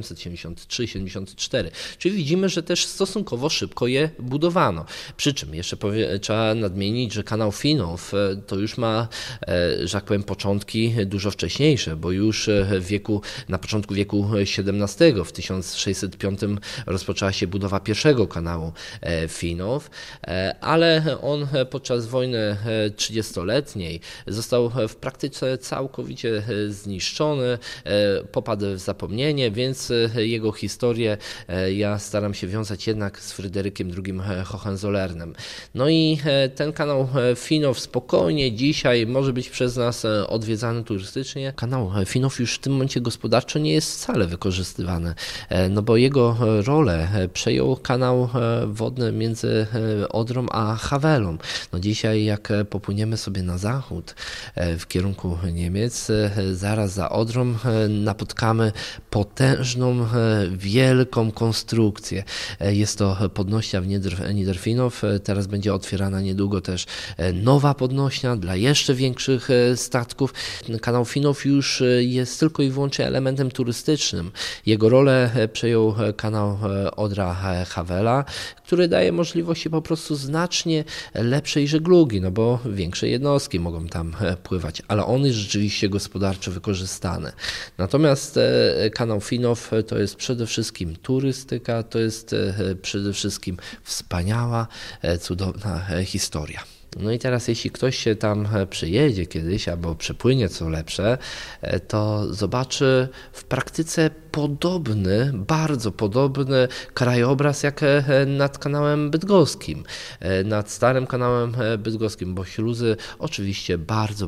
1773-74. Czyli widzimy, że też stosunkowo szybko je budowano. Przy czym jeszcze trzeba nadmienić, że kanał Finow to już ma, że tak powiem, początki dużo wcześniejsze, bo już na początku wieku XVII, w 1605 rozpoczęła się budowa pierwszego kanału Finow, ale on podczas wojny 30-letniej został w praktyce całkowicie zniszczony, popadł w zapomnienie, więc jego historię ja staram się wiązać jednak z Fryderykiem II Hohenzollernem. No i ten kanał Finow spokojnie dzisiaj może być przez nas odwiedzany turystycznie. Kanał Finow już w tym momencie gospodarczo nie jest wcale wykorzystywany, no bo jego rolę przejął kanał wodny między Odrą a Hawelą. No dzisiaj jak popłyniemy sobie na zachód w kierunku Niemiec, zaraz za Odrą napotkamy potężną, wielką konstrukcję. Jest to podnośnia w Niederfinow. Teraz będzie otwierana niedługo też nowa podnośnia dla jeszcze większych statków. Kanał Finow już jest tylko i wyłącznie elementem turystycznym. Jego rolę przejął kanał Odra-Hawela, który daje możliwości po prostu znacznie lepszej żeglugi, no bo większe jednostki mogą tam pływać, ale on jest rzeczywiście gospodarczo wykorzystany. Natomiast kanał Finow to jest przede wszystkim turystyka, to jest przede wszystkim wspaniała, cudowna historia. No i teraz jeśli ktoś się tam przyjedzie kiedyś albo przepłynie, co lepsze, to zobaczy w praktyce bardzo podobny krajobraz jak nad kanałem bydgoskim, nad starym kanałem bydgoskim, bo śluzy oczywiście bardzo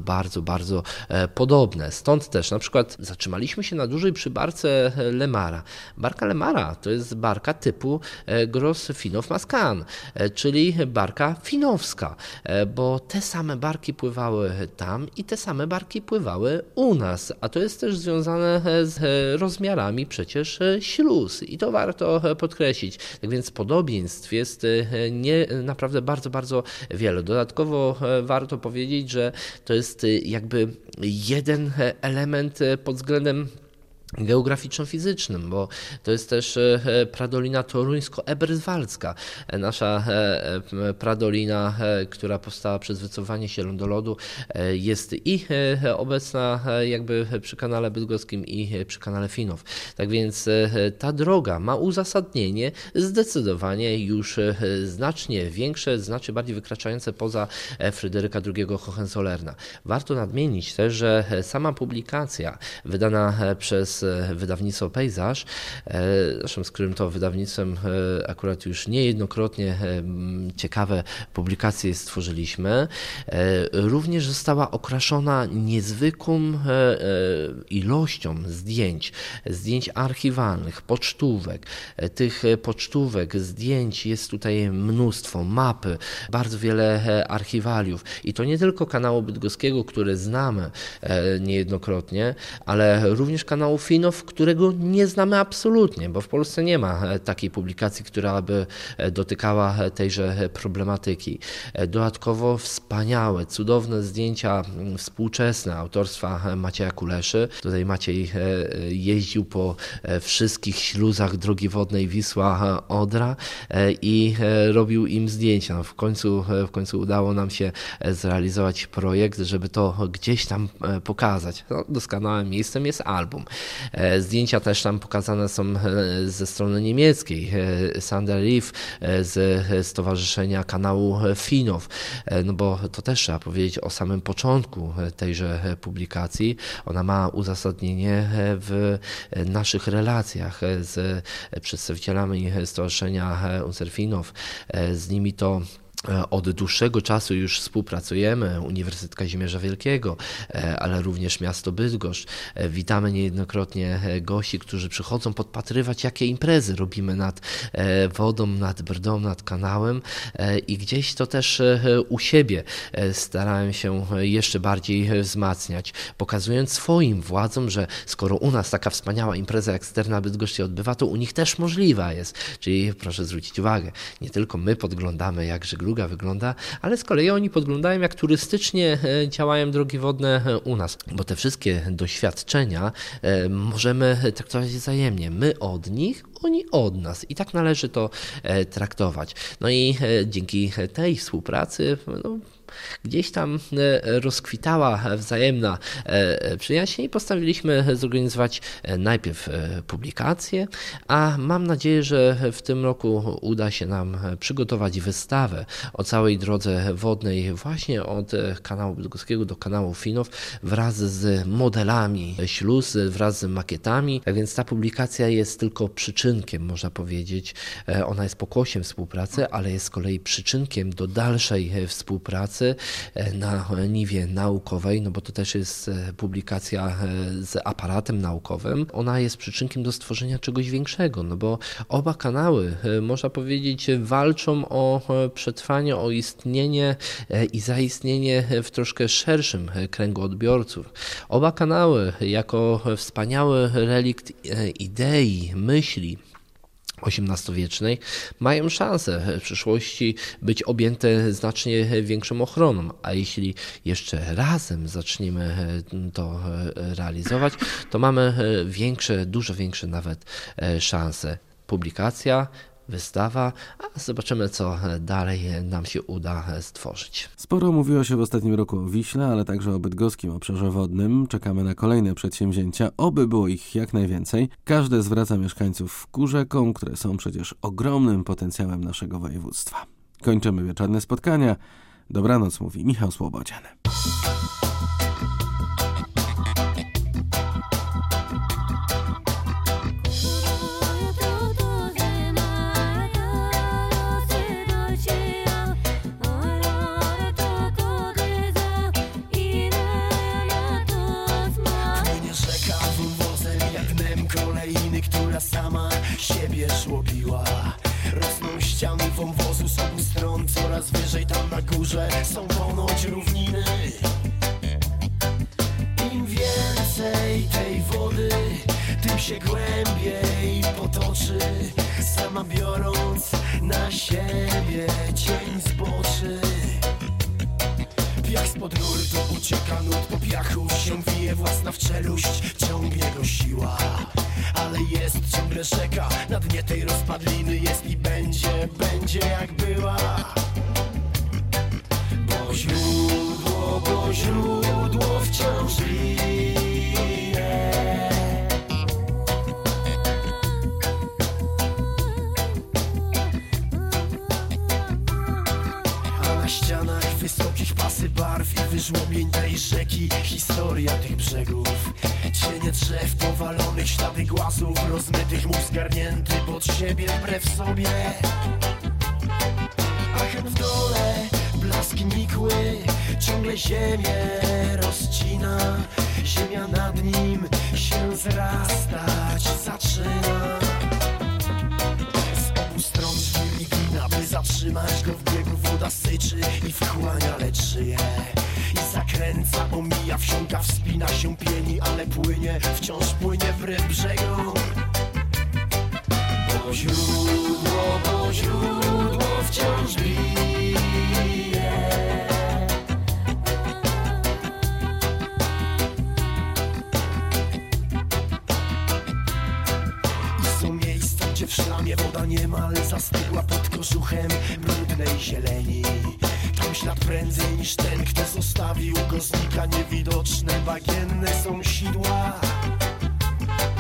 podobne. Stąd też na przykład zatrzymaliśmy się na dłużej przy barce Lemara. Barka Lemara to jest barka typu Gross Finow Maskan, czyli barka finowska, bo te same barki pływały tam i te same barki pływały u nas, a to jest też związane z rozmiarami przecież śluz i to warto podkreślić. Tak więc podobieństw jest naprawdę bardzo wiele. Dodatkowo warto powiedzieć, że to jest jakby jeden element pod względem geograficzno-fizycznym, bo to jest też pradolina toruńsko-eberswaldzka. Nasza pradolina, która powstała przez wycofanie się lądolodu, jest i obecna jakby przy kanale bydgoskim i przy kanale Finow. Tak więc ta droga ma uzasadnienie zdecydowanie już znacznie większe, znacznie bardziej wykraczające poza Fryderyka II Hohenzollerna. Warto nadmienić też, że sama publikacja wydana przez wydawnictwo Pejzaż, zresztą z którym to wydawnictwem akurat już niejednokrotnie ciekawe publikacje stworzyliśmy, również została okraszona niezwykłą ilością zdjęć archiwalnych, pocztówek. Tych pocztówek, zdjęć jest tutaj mnóstwo, mapy, bardzo wiele archiwaliów. I to nie tylko kanału bydgoskiego, który znamy niejednokrotnie, ale również kanału Finow, którego nie znamy absolutnie, bo w Polsce nie ma takiej publikacji, która by dotykała tejże problematyki. Dodatkowo wspaniałe, cudowne zdjęcia współczesne autorstwa Macieja Kuleszy. Tutaj Maciej jeździł po wszystkich śluzach drogi wodnej Wisła-Odra i robił im zdjęcia. W końcu udało nam się zrealizować projekt, żeby to gdzieś tam pokazać. Doskonałym miejscem jest album. Zdjęcia też tam pokazane są ze strony niemieckiej, Sander Riff z Stowarzyszenia Kanału Finów, no bo to też trzeba powiedzieć o samym początku tejże publikacji. Ona ma uzasadnienie w naszych relacjach z przedstawicielami Stowarzyszenia Unser Finów. Z nimi to od dłuższego czasu już współpracujemy, Uniwersytet Kazimierza Wielkiego, ale również miasto Bydgoszcz. Witamy niejednokrotnie gości, którzy przychodzą podpatrywać, jakie imprezy robimy nad wodą, nad brdą, nad kanałem i gdzieś to też u siebie starałem się jeszcze bardziej wzmacniać, pokazując swoim władzom, że skoro u nas taka wspaniała impreza jak Sterna Bydgoszcz się odbywa, to u nich też możliwa jest. Czyli proszę zwrócić uwagę, nie tylko my podglądamy, jak żegluga wygląda, ale z kolei oni podglądają, jak turystycznie działają drogi wodne u nas, bo te wszystkie doświadczenia możemy traktować wzajemnie. My od nich, oni od nas i tak należy to traktować. No i dzięki tej współpracy gdzieś tam rozkwitała wzajemna przyjaźń i postanowiliśmy zorganizować najpierw publikację, a mam nadzieję, że w tym roku uda się nam przygotować wystawę o całej drodze wodnej właśnie od kanału bydgoskiego do kanału Finów wraz z modelami śluz, wraz z makietami. Tak więc ta publikacja jest tylko przyczynkiem, można powiedzieć. Ona jest pokłosiem współpracy, ale jest z kolei przyczynkiem do dalszej współpracy na niwie naukowej, no bo to też jest publikacja z aparatem naukowym. Ona jest przyczynkiem do stworzenia czegoś większego, no bo oba kanały, można powiedzieć, walczą o przetrwanie, o istnienie i zaistnienie w troszkę szerszym kręgu odbiorców. Oba kanały jako wspaniały relikt idei, myśli XVIII-wiecznej mają szansę w przyszłości być objęte znacznie większą ochroną, a jeśli jeszcze razem zaczniemy to realizować, to mamy dużo większe nawet szanse. Publikacja, wystawa, a zobaczymy, co dalej nam się uda stworzyć. Sporo mówiło się w ostatnim roku o Wiśle, ale także o bydgoskim obszarze wodnym. Czekamy na kolejne przedsięwzięcia, oby było ich jak najwięcej. Każde zwraca mieszkańców ku rzekom, które są przecież ogromnym potencjałem naszego województwa. Kończymy wieczorne spotkania. Dobranoc, mówi Michał Słobodzian. Która sama siebie żłobiła. Rosną ściany wąwozu z obu stron, coraz wyżej tam na górze są ponoć równiny. Im więcej tej wody, tym się głębiej potoczy, sama biorąc na siebie cień zboczy. Piach spod nurtu ucieka, nut po piachu się wije, własna w czeluść ciągnie go siła. Ale jest ciągle rzeka, na dnie tej rozpadliny jest i będzie jak była. Bo źródło wciąż lije. A na ścianach wysokich pasy barw i wyżłobień tej rzeki historia tych brzegów. Cienie drzew powalonych, ślady głazów rozmytych, mów zgarnięty pod siebie wbrew sobie. A hem w dole blask nikły ciągle ziemię rozcina. Ziemia nad nim się zrastać zaczyna. Z obu stron żwir i glina, by zatrzymać go w biegu woda syczy i wchłania, lecz żyje. I zakręca, omija, wsiąka, wspina się, pieni, ale płynie, wciąż płynie wbrew brzegom. Bo źródło wciąż bije. I są miejsca, gdzie w szlamie woda niemal zastygła pod kożuchem brudnej zieleni. Tam ślad prędzej niż ten, kto zostawił go, znika, niewidoczne bagienne są sidła.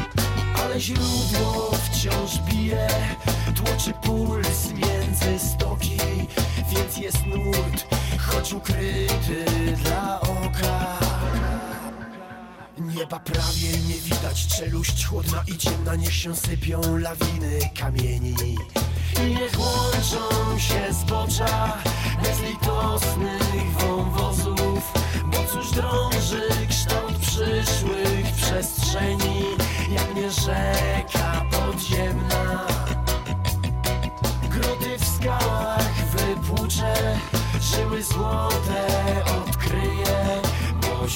Ale źródło wciąż bije, tłoczy puls między stoki, więc jest nurt, choć ukryty dla oka. Nieba prawie nie widać, czeluść chłodna i ciemna, niech się sypią lawiny kamieni. I niech łączą się zbocza bezlitosnych wąwozów, bo cóż drąży kształt przyszłych przestrzeni, jak nie rzeka podziemna. Groty w skałach wypłucze, żyły złote odkryje, bo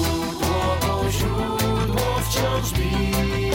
źródło wciąż bije.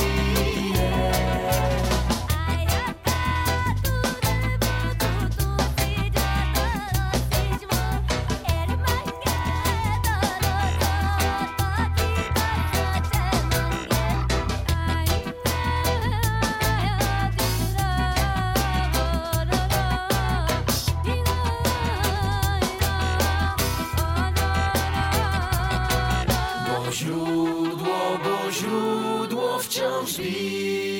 Bo źródło wciąż bije.